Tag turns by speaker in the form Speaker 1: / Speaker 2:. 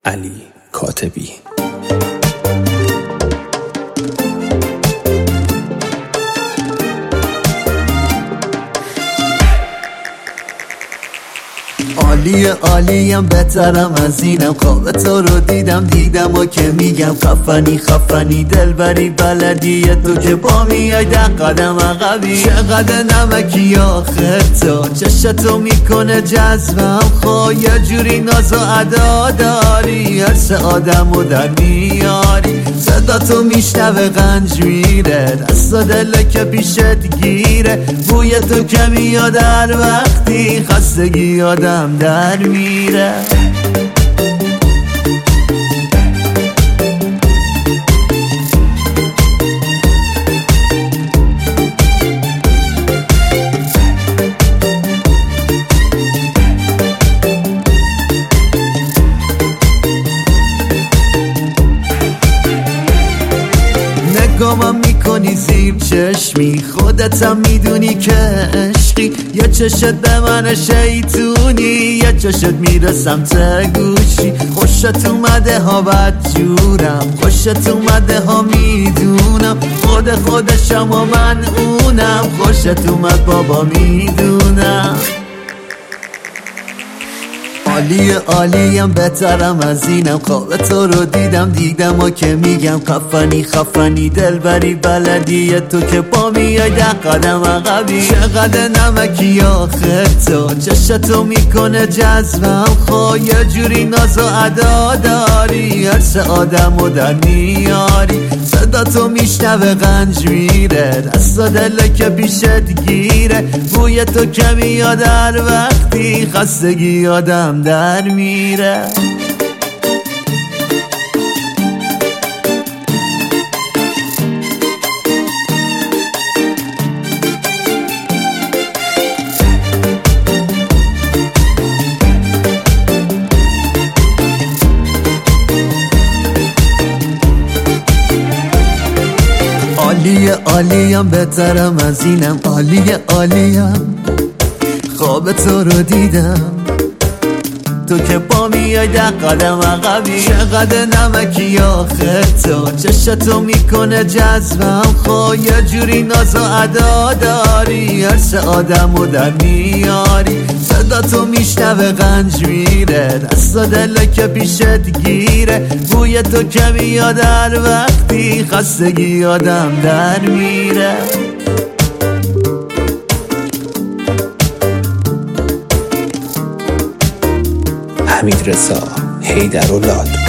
Speaker 1: علی کاتبی.
Speaker 2: عالیه عالیم بهترم از اینم، خواب تو رو دیدم و که میگم خفنی دلبری بلدی تو که با میای ده قدم عقبی. چقدر نمکی آخر تو چشتو میکنه جذبم، خو یه جوری ناز و ادا داری، هر آدمو در میاری. صدا تو میشنوه غنج میره، دست و دل که پیشت گیره، بوی تو که میاد هر وقتی خستگی آدم در میره. نگامم میکنی زیر چشمی، خودتم میدونی که عشقی، یه چشت به من شیطونی، یه چشت میره سمت گوشی. خوشت اومده ها بدجورم، خوشت اومده ها میدونم، خودشم و من اونم، خوشت اومد بابا میدونم. عالیم بهترم از اینم، خواب تو رو دیدم و که میگم خفنی دلبری بلدی تو که با میای ده قدم عقبی. چقدر نمکی آخر تو چشتو میکنه جذبم، خو یه جوری ناز و ادا داری، هر آدمو در میاری. صدا تو میشنوه غنج میره، دست و دل که پیشت گیره، بوی تو که میاد هر وقتی خستگی آدم در میره. عالیم بهترم از اینم، عالیم خواب تو رو دیدم، تو که با میای ده قدم عقبی. چقدر نمکی آخر تو چشتو میکنه جذبم، خو یه جوری ناز و ادا داری، هر آدمو در میاری. صدا تو میشنوه غنج میره، دست و دل که پیشت گیره، بوی تو که میاد هر وقتی خستگی آدم در میره.
Speaker 1: حمیدرضا حیدراللات.